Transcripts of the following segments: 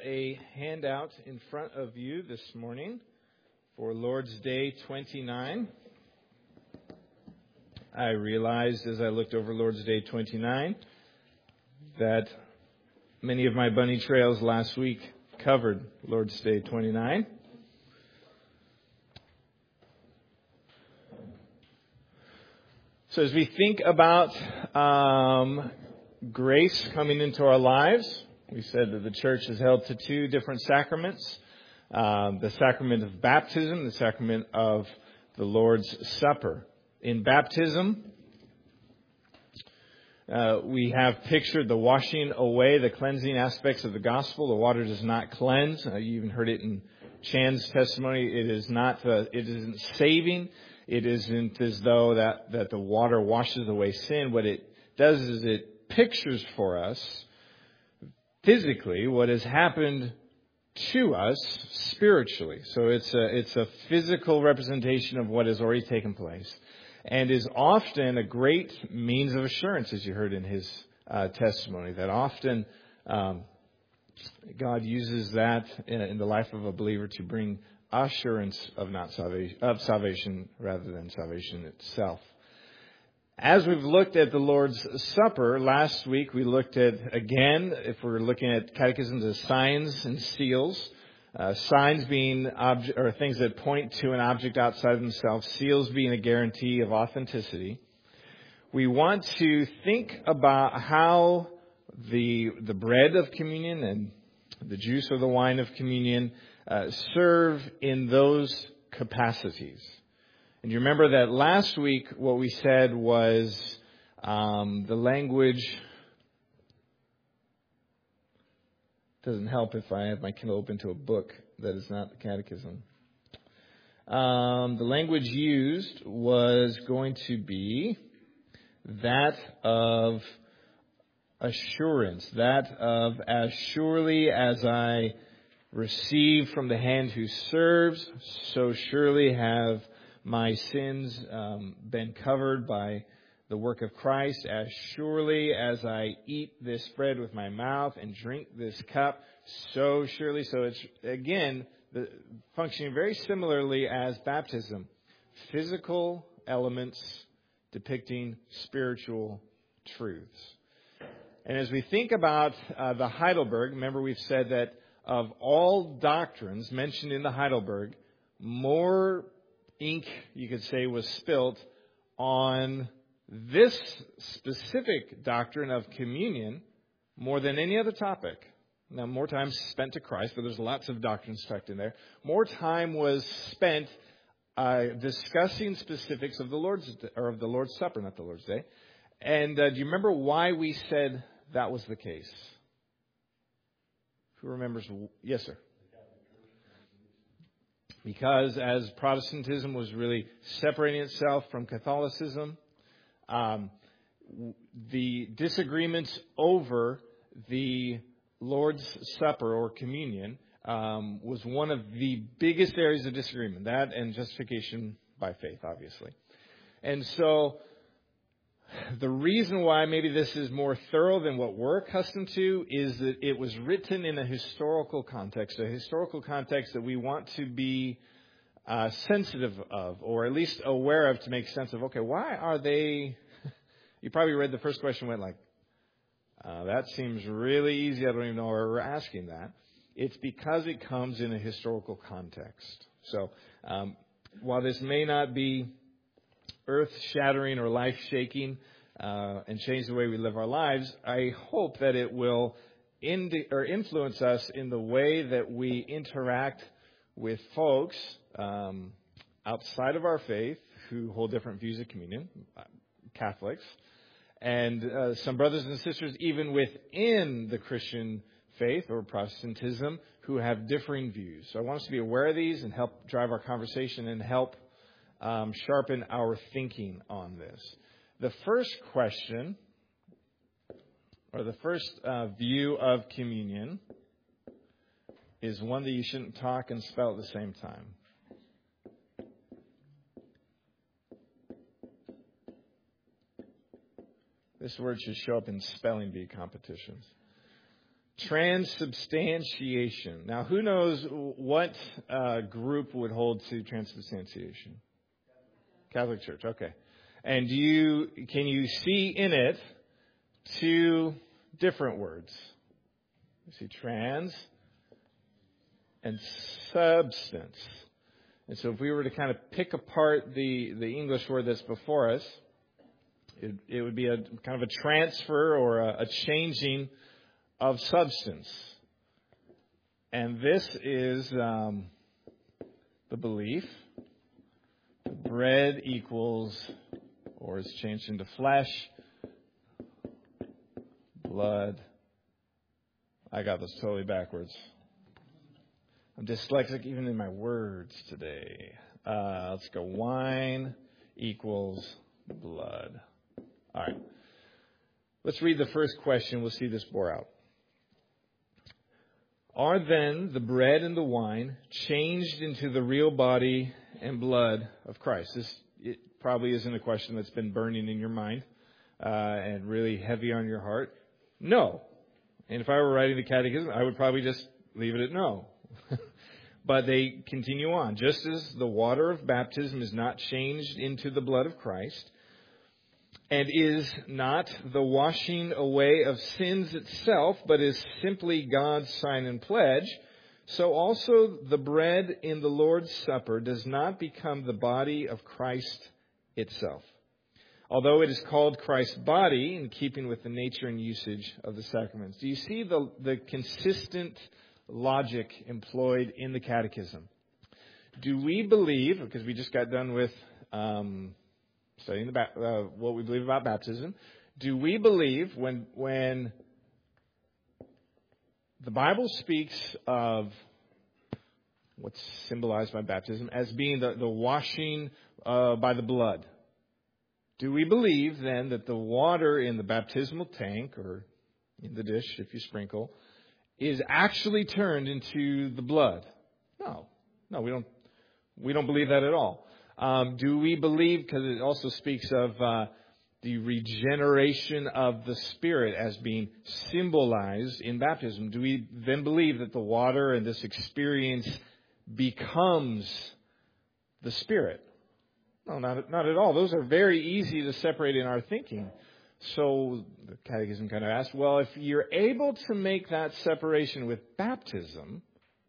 a handout in front of you this morning for Lord's Day 29. I realized as I looked over Lord's Day 29 that many of my bunny trails last week covered Lord's Day 29. So as we think about grace coming into our lives, we said that the church is held to two different sacraments, the sacrament of baptism, the sacrament of the Lord's Supper. In baptism, we have pictured the washing away, the cleansing aspects of the gospel. The water does not cleanse. You even heard it in Chan's testimony. It isn't saving. It isn't as though that the water washes away sin. What it does is it pictures for us physically what has happened to us spiritually. So it's a physical representation of what has already taken place, and is often a great means of assurance, as you heard in his testimony, that often God uses that in the life of a believer to bring assurance of salvation rather than salvation itself. As we've looked at the Lord's Supper, last week we looked at, again, if we're looking at catechisms as signs and seals, signs being things that point to an object outside of themselves, seals being a guarantee of authenticity. We want to think about how the bread of communion and the juice or the wine of communion serve in those capacities. And you remember that last week what we said was the language. Doesn't help if I have my Kindle open to a book that is not the catechism. The language used was going to be that of assurance, that of as surely as I receive from the hand who serves, so surely have my sins been covered by the work of Christ. As surely as I eat this bread with my mouth and drink this cup, so surely. So it's, again, functioning very similarly as baptism. Physical elements depicting spiritual truths. And as we think about the Heidelberg, remember we've said that of all doctrines mentioned in the Heidelberg, more ink, you could say, was spilt on this specific doctrine of communion more than any other topic. Now, more time spent to Christ, but there's lots of doctrines tucked in there. More time was spent discussing specifics of the Lord's Supper, not the Lord's Day. And do you remember why we said that was the case? Who remembers? Yes, sir. Because as Protestantism was really separating itself from Catholicism, the disagreements over the Lord's Supper or communion was one of the biggest areas of disagreement. That and justification by faith, obviously. And so the reason why maybe this is more thorough than what we're accustomed to is that it was written in a historical context that we want to be sensitive of, or at least aware of, to make sense of, okay, why are they... You probably read the first question and went like, that seems really easy. I don't even know why we're asking that. It's because it comes in a historical context. So while this may not be earth-shattering or life-shaking and change the way we live our lives, I hope that it will influence us in the way that we interact with folks outside of our faith who hold different views of communion, Catholics, and some brothers and sisters even within the Christian faith or Protestantism who have differing views. So I want us to be aware of these and help drive our conversation and help sharpen our thinking on this. The first question, or the first view of communion, is one that you shouldn't talk and spell at the same time. This word should show up in spelling bee competitions. Transubstantiation. Now, who knows what group would hold to transubstantiation? Catholic Church. Okay. And can you see in it two different words? You see trans and substance. And so if we were to kind of pick apart the English word that's before us, it would be a kind of a transfer or a changing of substance. And this is the belief that bread equals, or is changed into flesh, blood. I got this totally backwards. I'm dyslexic even in my words today. Let's go. Wine equals blood. All right. Let's read the first question. We'll see this bore out. Are then the bread and the wine changed into the real body and blood of Christ? It probably isn't a question that's been burning in your mind and really heavy on your heart. No. And if I were writing the catechism, I would probably just leave it at no. But they continue on. Just as the water of baptism is not changed into the blood of Christ, and is not the washing away of sins itself, but is simply God's sign and pledge, so also the bread in the Lord's Supper does not become the body of Christ itself, although it is called Christ's body in keeping with the nature and usage of the sacraments. Do you see the consistent logic employed in the catechism? Do we believe, because we just got done with studying what we believe about baptism, do we believe when the Bible speaks of what's symbolized by baptism as being the washing by the blood, do we believe then that the water in the baptismal tank, or in the dish if you sprinkle, is actually turned into the blood? No, we don't believe that at all. Do we believe, because it also speaks of the regeneration of the Spirit as being symbolized in baptism, do we then believe that the water and this experience becomes the Spirit? No, not at all. Those are very easy to separate in our thinking. So the Catechism kind of asks, well, if you're able to make that separation with baptism,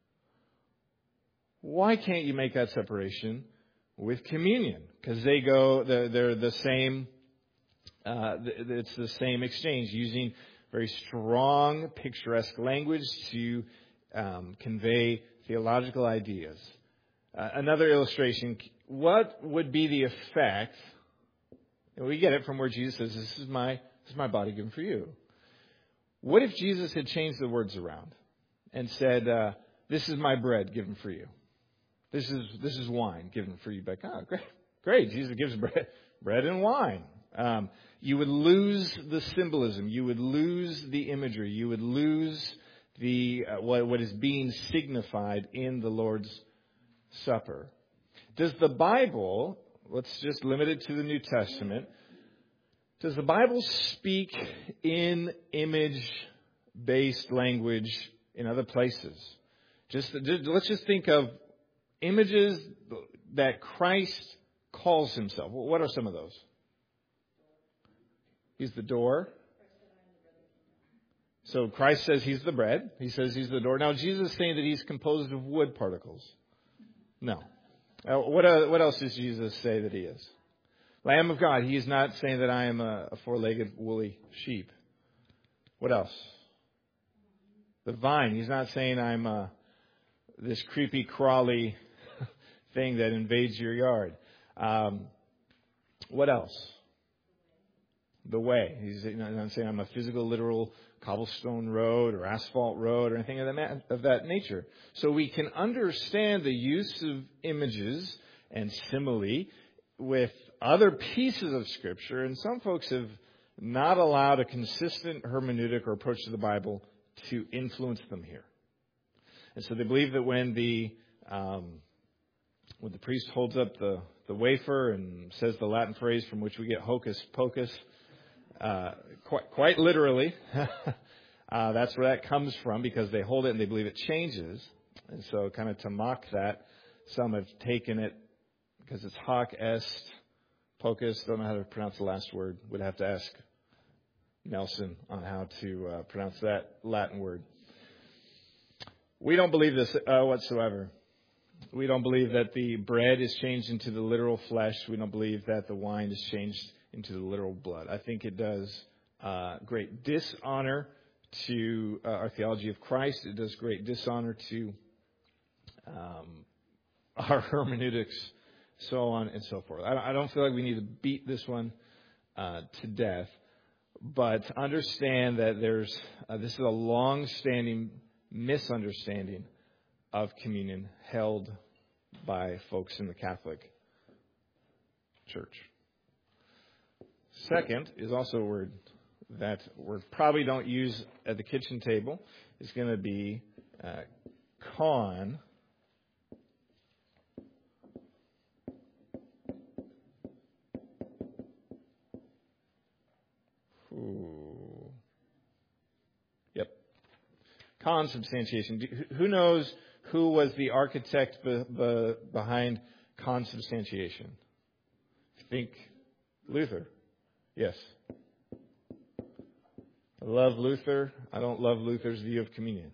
why can't you make that separation with communion? Because they're the same. It's the same exchange, using very strong, picturesque language to convey theological ideas. Another illustration: what would be the effect? And we get it from where Jesus says, "This is my body given for you." What if Jesus had changed the words around and said, "This is my bread given for you. This is wine given for you." Like, oh, great! Jesus gives bread and wine. You would lose the symbolism. You would lose the imagery. You would lose the what is being signified in the Lord's Supper. Does the Bible, let's just limit it to the New Testament, does the Bible speak in image-based language in other places? Let's just think of images that Christ calls himself. What are some of those? He's the door. So Christ says he's the bread. He says he's the door. Now Jesus is saying that he's composed of wood particles. No. What else does Jesus say that he is? Lamb of God. He is not saying that I am a four-legged woolly sheep. What else? The vine. He's not saying I'm this creepy, crawly thing that invades your yard. What else? The way. He's not saying I'm a physical, literal cobblestone road or asphalt road or anything of that nature. So we can understand the use of images and simile with other pieces of Scripture, and some folks have not allowed a consistent hermeneutic or approach to the Bible to influence them here. And so they believe that when the priest holds up the wafer and says the Latin phrase from which we get hocus pocus, quite literally, That's where that comes from, because they hold it and they believe it changes. And so kind of to mock that, some have taken it because it's hoc est pocus. Don't know how to pronounce the last word. Would have to ask Nelson on how to pronounce that Latin word. We don't believe this whatsoever. We don't believe that the bread is changed into the literal flesh. We don't believe that the wine is changed into the literal blood. I think it does great dishonor to our theology of Christ. It does great dishonor to our hermeneutics, so on and so forth. I don't feel like we need to beat this one to death, but understand that this is a long-standing misunderstanding of communion held by folks in the Catholic Church. Second is also a word that we probably don't use at the kitchen table. It's going to be con. Yep. Consubstantiation. Who knows who was the architect behind consubstantiation? I think Luther. Yes. I love Luther. I don't love Luther's view of communion.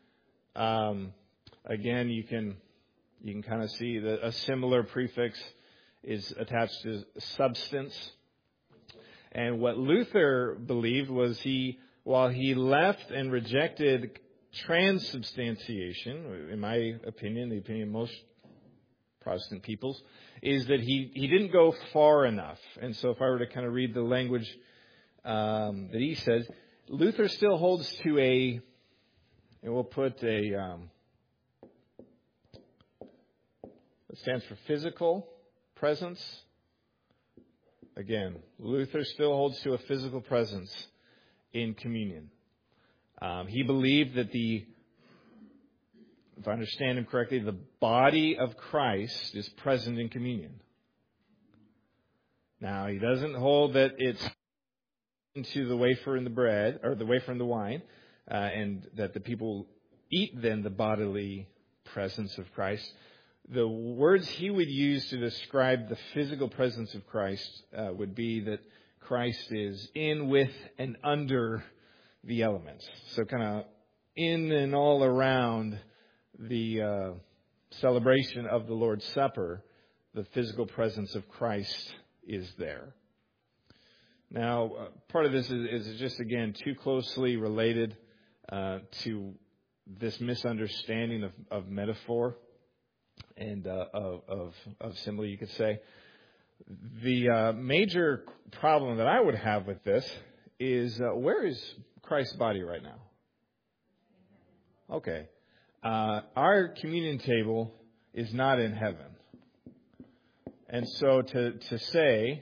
Again, you can kind of see that a similar prefix is attached to substance. And what Luther believed was while he left and rejected transubstantiation, in my opinion, the opinion of most Protestant peoples, is that he didn't go far enough. And so if I were to kind of read the language that he says, Luther still holds to and we'll put it stands for physical presence. Again, Luther still holds to a physical presence in communion. He believed that if I understand him correctly, the body of Christ is present in communion. Now, he doesn't hold that it's into the wafer and the bread, or the wafer and the wine, and that the people eat then the bodily presence of Christ. The words he would use to describe the physical presence of Christ would be that Christ is in, with, and under the elements. So kind of in and all around the celebration of the Lord's Supper, the physical presence of Christ is there. Now, part of this is just, again, too closely related to this misunderstanding of metaphor and of simile, you could say. The major problem that I would have with this is where is Christ's body right now? Okay. Our communion table is not in heaven. And so to say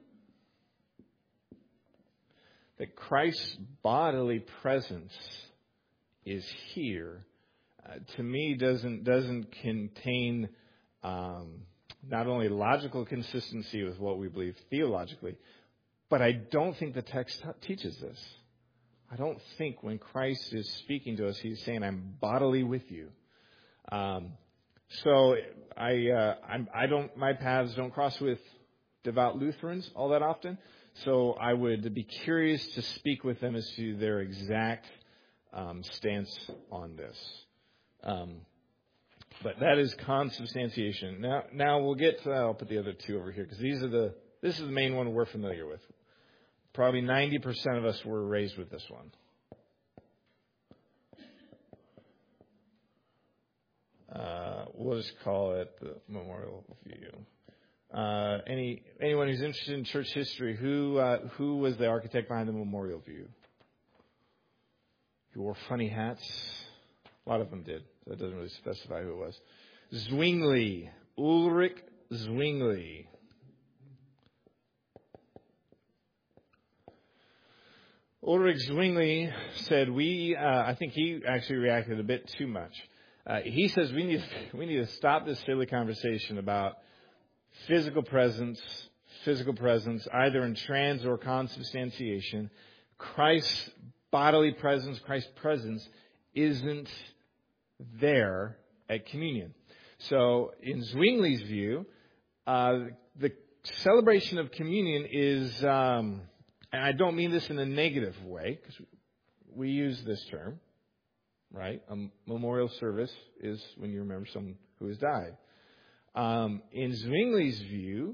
that Christ's bodily presence is here, to me doesn't contain not only logical consistency with what we believe theologically, but I don't think the text teaches this. I don't think when Christ is speaking to us, he's saying, "I'm bodily with you." So my paths don't cross with devout Lutherans all that often. So I would be curious to speak with them as to their exact stance on this. But that is consubstantiation. Now we'll get to, I'll put the other two over here because this is the main one we're familiar with. Probably 90% of us were raised with this one. We'll just call it the memorial view. Anyone who's interested in church history, who was the architect behind the memorial view? Who wore funny hats? A lot of them did. That doesn't really specify who it was. Zwingli, Ulrich Zwingli. Ulrich Zwingli said I think he actually reacted a bit too much. He says we need to stop this silly conversation about physical presence, either in trans or consubstantiation. Christ's bodily presence, Christ's presence, isn't there at communion. So in Zwingli's view, the celebration of communion is, and I don't mean this in a negative way, because we use this term, right? A memorial service is when you remember someone who has died. In Zwingli's view,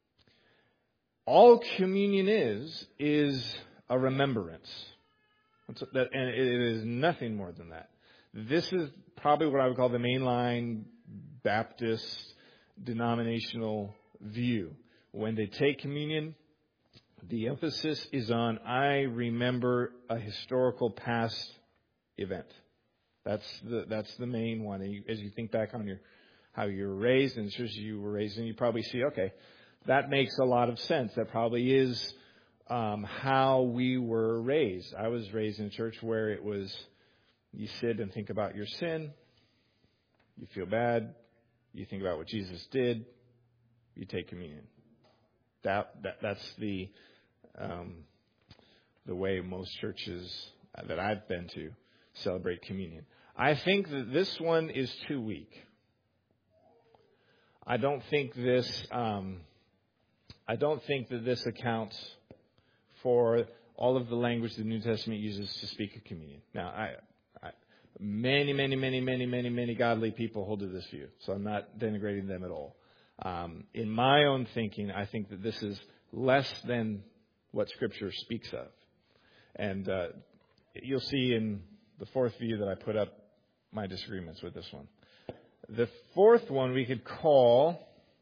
all communion is a remembrance. And it is nothing more than that. This is probably what I would call the mainline Baptist denominational view. When they take communion, the emphasis is on, I remember a historical past event. That's the main one. And as you think back on how you were raised, and as you were raised, and you probably see, okay, that makes a lot of sense. That probably is how we were raised. I was raised in a church where it was, you sit and think about your sin, you feel bad, you think about what Jesus did, you take communion. That's the way most churches that I've been to celebrate communion. I think that this one is too weak. I don't think that this accounts for all of the language the New Testament uses to speak of communion. Now, many godly people hold to this view, so I'm not denigrating them at all. In my own thinking, I think that this is less than what Scripture speaks of. And you'll see in the fourth view that I put up my disagreements with this one. The fourth one we could call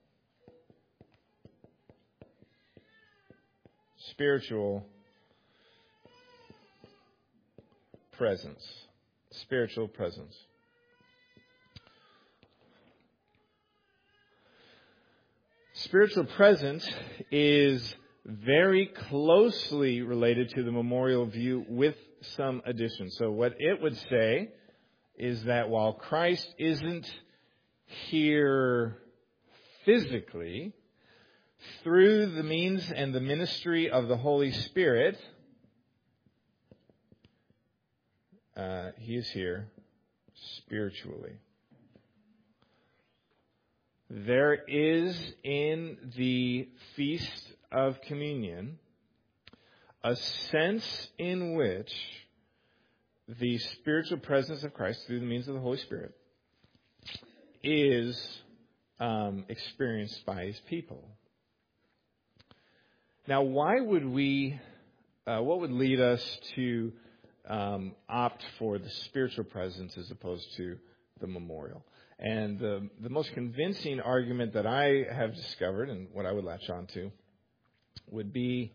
spiritual presence. Spiritual presence. Spiritual presence is very closely related to the memorial view with some additions. So what it would say is that while Christ isn't here physically, through the means and the ministry of the Holy Spirit, He is here spiritually. There is in the Feast of Communion a sense in which the spiritual presence of Christ through the means of the Holy Spirit is experienced by His people. Now, why would we, what would lead us to opt for the spiritual presence as opposed to the memorial? And the most convincing argument that I have discovered, and what I would latch on to, would be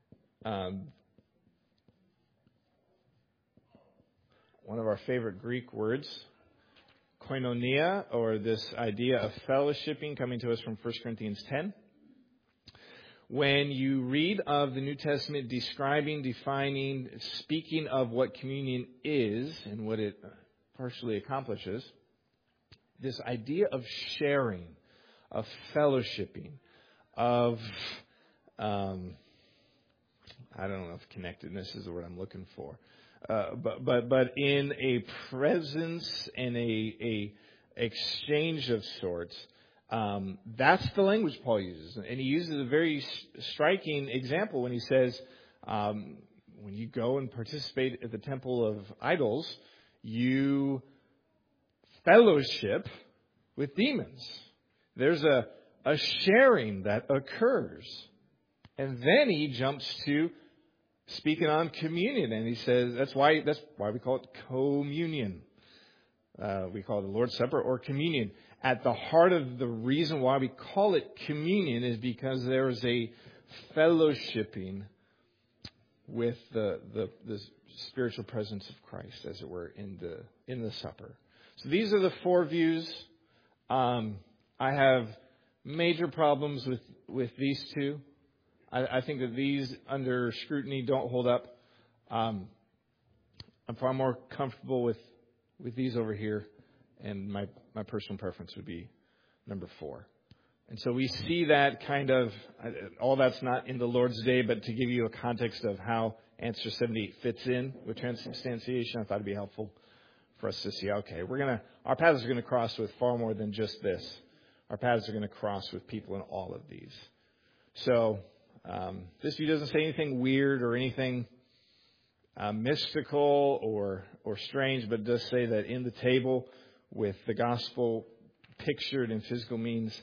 one of our favorite Greek words, koinonia, or this idea of fellowshipping coming to us from 1 Corinthians 10. When you read of the New Testament describing, defining, speaking of what communion is and what it partially accomplishes, this idea of sharing, of fellowshipping, of, I don't know if connectedness is the word I'm looking for, but in a presence and a exchange of sorts, that's the language Paul uses. And he uses a very striking example when he says, when you go and participate at the temple of idols, you fellowship with demons. There's a sharing that occurs. And then he jumps to speaking on communion, and he says that's why we call it communion. We call it the Lord's Supper or communion. At the heart of the reason why we call it communion is because there is a fellowshipping with the spiritual presence of Christ, as it were, in the supper. So these are the four views. I have major problems with these two. I think that these, under scrutiny, don't hold up. I'm far more comfortable with these over here, and my personal preference would be number 4. And so we see that kind of, all that's not in the Lord's Day, but to give you a context of how answer 78 fits in with transubstantiation, I thought it'd be helpful for us to see, okay, our paths are going to cross with far more than just this. Our paths are going to cross with people in all of these. So this view doesn't say anything weird or anything mystical or strange, but it does say that in the table with the gospel pictured in physical means,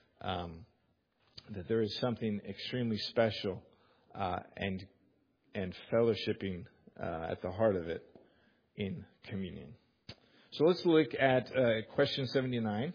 that there is something extremely special and fellowshipping at the heart of it in communion. So let's look at question 79.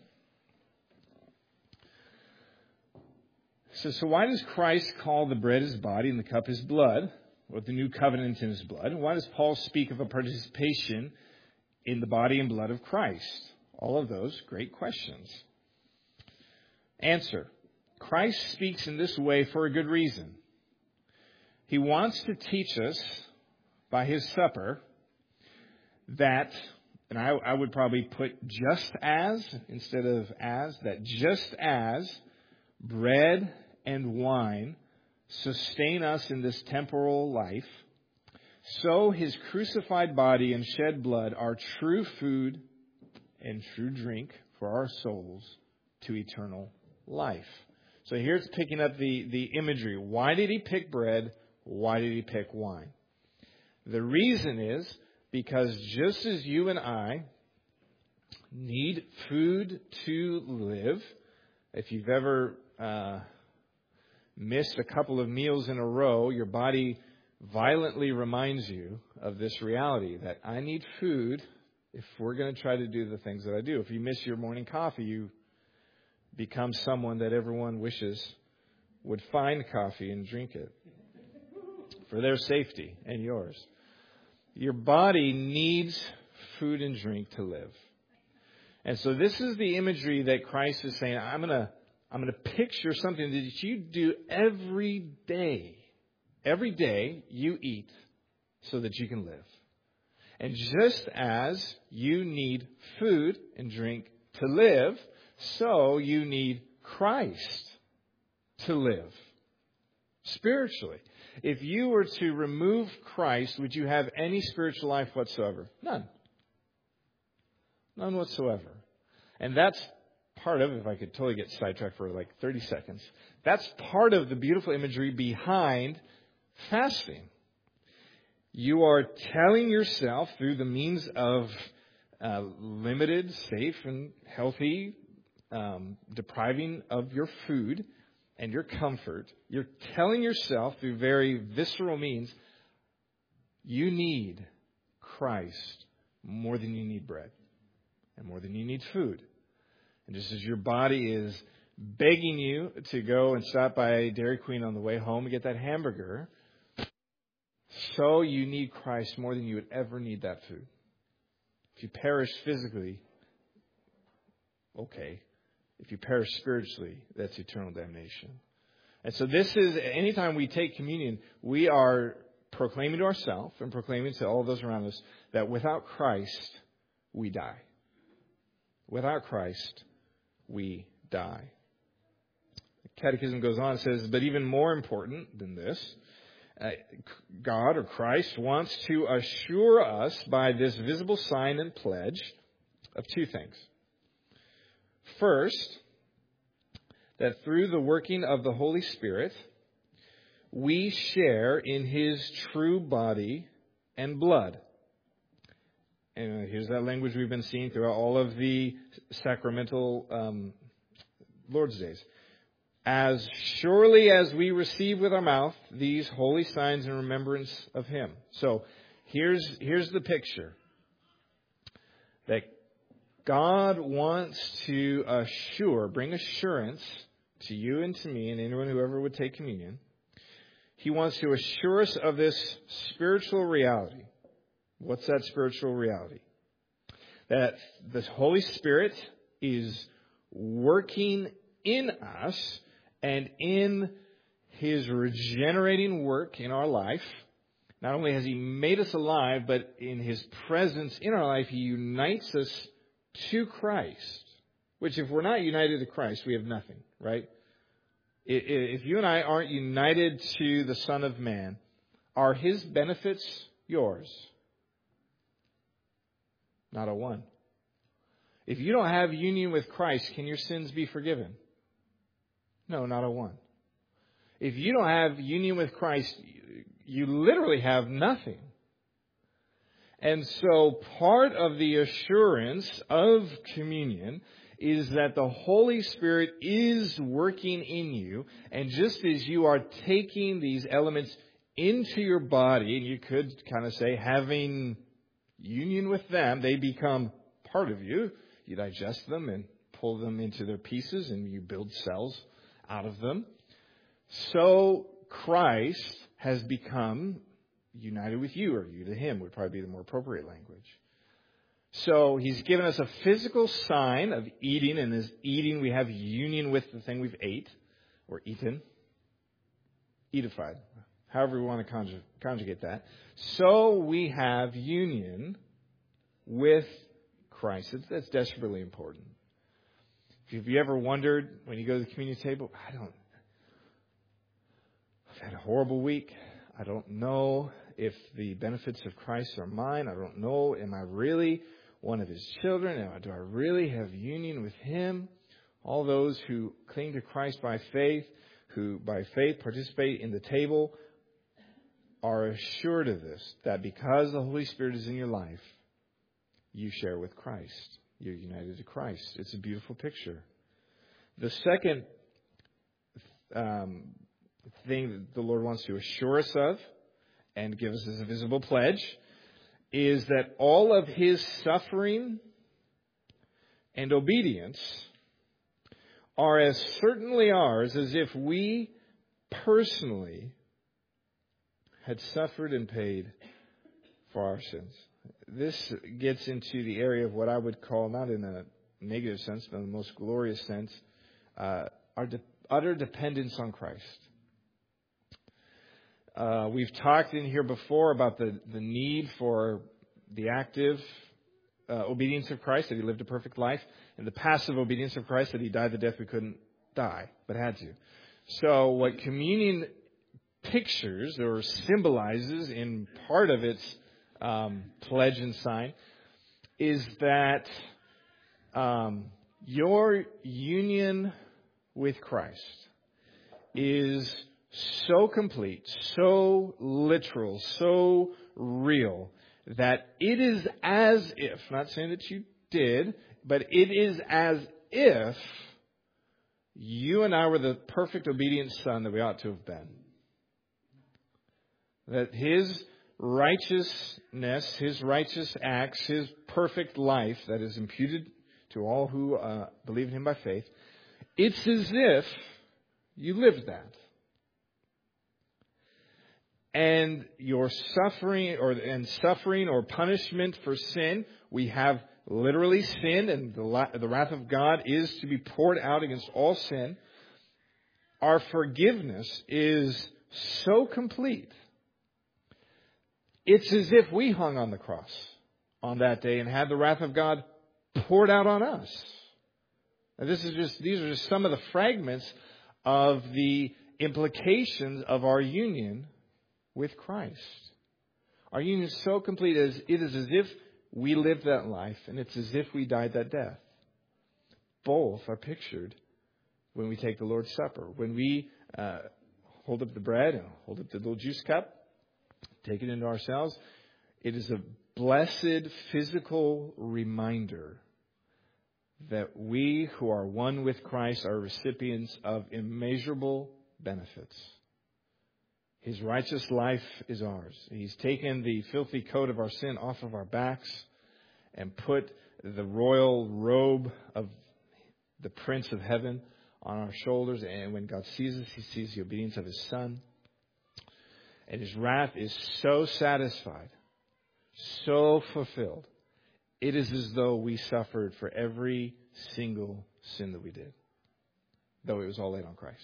So why does Christ call the bread his body and the cup his blood, or the new covenant in his blood? And why does Paul speak of a participation in the body and blood of Christ? All of those great questions. Answer. Christ speaks in this way for a good reason. He wants to teach us by his supper that, and I would probably put just as instead of as, that just as bread and wine sustain us in this temporal life, so his crucified body and shed blood are true food and true drink for our souls to eternal life. So here's picking up the imagery. Why did he pick bread? Why did he pick wine? The reason is because just as you and I need food to live, if you've ever missed a couple of meals in a row, your body violently reminds you of this reality that I need food if we're going to try to do the things that I do. If you miss your morning coffee, you become someone that everyone wishes would find coffee and drink it for their safety and yours. Your body needs food and drink to live. And so this is the imagery that Christ is saying, I'm going to picture something that you do every day. Every day you eat so that you can live. And just as you need food and drink to live, so you need Christ to live spiritually. If you were to remove Christ, would you have any spiritual life whatsoever? None. None whatsoever. And that's part of, if I could totally get sidetracked for like 30 seconds, that's part of the beautiful imagery behind fasting. You are telling yourself through the means of limited, safe, and healthy depriving of your food and your comfort, you're telling yourself through very visceral means, you need Christ more than you need bread and more than you need food. And just as your body is begging you to go and stop by Dairy Queen on the way home and get that hamburger, so you need Christ more than you would ever need that food. If you perish physically, okay. If you perish spiritually, that's eternal damnation. And so this is, anytime we take communion, we are proclaiming to ourselves and proclaiming to all those around us that without Christ, we die. Without Christ, we die. The Catechism goes on and says, but even more important than this, God or Christ wants to assure us by this visible sign and pledge of two things. First, that through the working of the Holy Spirit, we share in His true body and blood. And here's that language we've been seeing throughout all of the sacramental Lord's Days. As surely as we receive with our mouth these holy signs in remembrance of Him. So here's the picture. That God wants to bring assurance to you and to me and anyone who ever would take communion. He wants to assure us of this spiritual reality. What's that spiritual reality? That the Holy Spirit is working in us and in His regenerating work in our life. Not only has He made us alive, but in His presence in our life, He unites us to Christ Which if we're not united to Christ, we have nothing, right? If you and I aren't united to the Son of Man, are His benefits yours? Not a one. If you don't have union with Christ, can your sins be forgiven? No, not a one. If you don't have union with Christ, you literally have nothing. And so part of the assurance of communion is that the Holy Spirit is working in you. And just as you are taking these elements into your body, and you could kind of say having union with them, they become part of you. You digest them and pull them into their pieces, and you build cells out of them. So Christ has become united with you, or you to Him would probably be the more appropriate language. So He's given us a physical sign of eating, and as eating we have union with the thing we've ate, or eaten, eatified, however we want to conjugate that. So we have union with Christ. That's desperately important. Have you ever wondered when you go to the communion table, I've had a horrible week. I don't know if the benefits of Christ are mine. I don't know, am I really one of His children? Do I really have union with Him? All those who cling to Christ by faith, who by faith participate in the table, are assured of this, that because the Holy Spirit is in your life, you share with Christ. You're united to Christ. It's a beautiful picture. The second thing that the Lord wants to assure us of and give us as a visible pledge is that all of His suffering and obedience are as certainly ours as if we personally had suffered and paid for our sins. This gets into the area of what I would call, not in a negative sense, but in the most glorious sense, our utter dependence on Christ. We've talked in here before about the need for the active obedience of Christ, that He lived a perfect life, and the passive obedience of Christ, that He died the death we couldn't die, but had to. So what communion pictures or symbolizes in part of its pledge and sign is that your union with Christ is so complete, so literal, so real, that it is as if, not saying that you did, but it is as if you and I were the perfect obedient son that we ought to have been. That His righteousness, His righteous acts, His perfect life that is imputed to all who believe in Him by faith, it's as if you lived that. And your suffering or punishment for sin, we have literally sinned, and the wrath of God is to be poured out against all sin. Our forgiveness is so complete. It's as if we hung on the cross on that day and had the wrath of God poured out on us. Now these are just some of the fragments of the implications of our union with Christ. Our union is so complete as it is as if we lived that life, and it's as if we died that death. Both are pictured when we take the Lord's Supper. When we hold up the bread and hold up the little juice cup, take it into ourselves, it is a blessed physical reminder that we who are one with Christ are recipients of immeasurable benefits. His righteous life is ours. He's taken the filthy coat of our sin off of our backs and put the royal robe of the Prince of Heaven on our shoulders. And when God sees us, He sees the obedience of His Son. And His wrath is so satisfied, so fulfilled. It is as though we suffered for every single sin that we did, though it was all laid on Christ.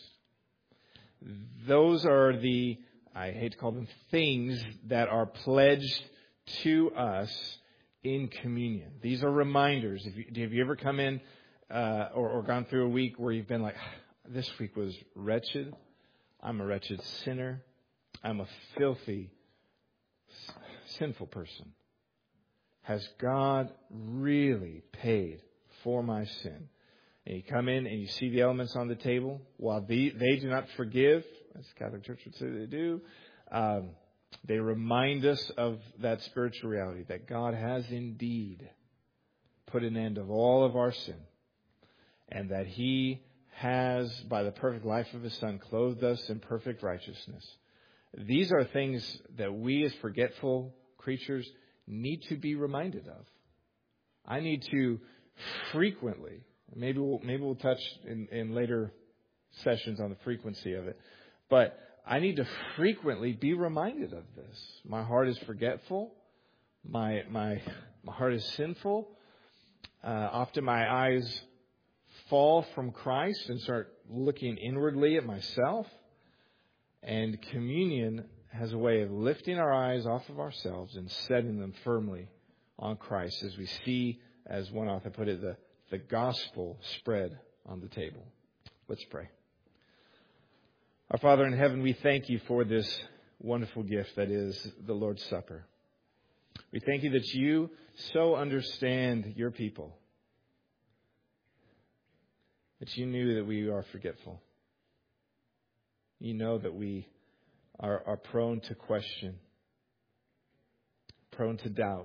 Those are the, I hate to call them things, that are pledged to us in communion. These are reminders. Have you ever come in or gone through a week where you've been like, this week was wretched. I'm a wretched sinner. I'm a filthy, sinful person. Has God really paid for my sin? And you come in and you see the elements on the table. While they do not forgive, as the Catholic Church would say they do, they remind us of that spiritual reality, that God has indeed put an end of all of our sin, and that He has, by the perfect life of His Son, clothed us in perfect righteousness. These are things that we as forgetful creatures need to be reminded of. I need to frequently, maybe we'll touch in later sessions on the frequency of it, but I need to frequently be reminded of this. My heart is forgetful. My heart is sinful. Often my eyes fall from Christ and start looking inwardly at myself. And communion has a way of lifting our eyes off of ourselves and setting them firmly on Christ as we see, as one author put it, the gospel spread on the table. Let's pray. Our Father in heaven, we thank You for this wonderful gift that is the Lord's Supper. We thank You that You so understand Your people, that You knew that we are forgetful. You know that we are prone to question, prone to doubt,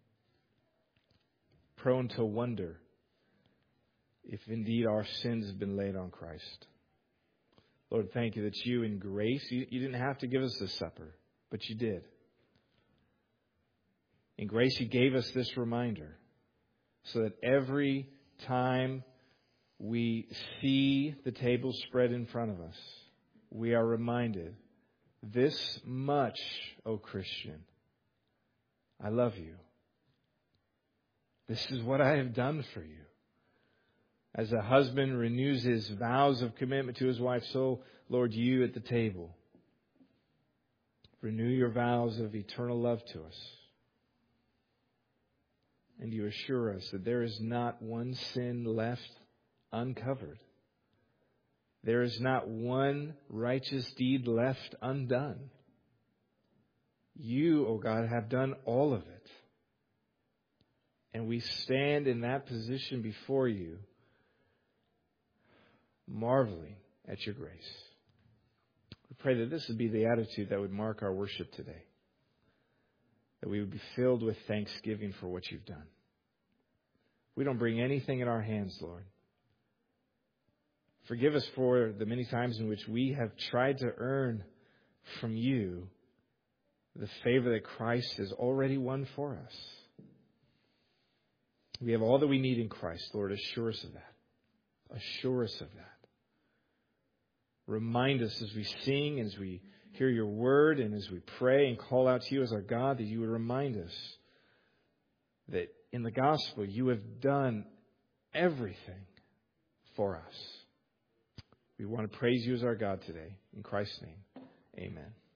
prone to wonder if indeed our sins have been laid on Christ. Lord, thank You that You in grace, you didn't have to give us this supper, but You did. In grace, You gave us this reminder so that every time we see the table spread in front of us, we are reminded, this much, O Christian, I love You. This is what I have done for You. As a husband renews his vows of commitment to his wife, so, Lord, You at the table, renew Your vows of eternal love to us. And You assure us that there is not one sin left uncovered. There is not one righteous deed left undone. You, O God, have done all of it. And we stand in that position before You, marveling at Your grace. We pray that this would be the attitude that would mark our worship today. That we would be filled with thanksgiving for what You've done. We don't bring anything in our hands, Lord. Forgive us for the many times in which we have tried to earn from You the favor that Christ has already won for us. We have all that we need in Christ, Lord. Assure us of that. Assure us of that. Remind us as we sing, as we hear Your word, and as we pray and call out to You as our God, that You would remind us that in the gospel You have done everything for us. We want to praise You as our God today. In Christ's name, amen.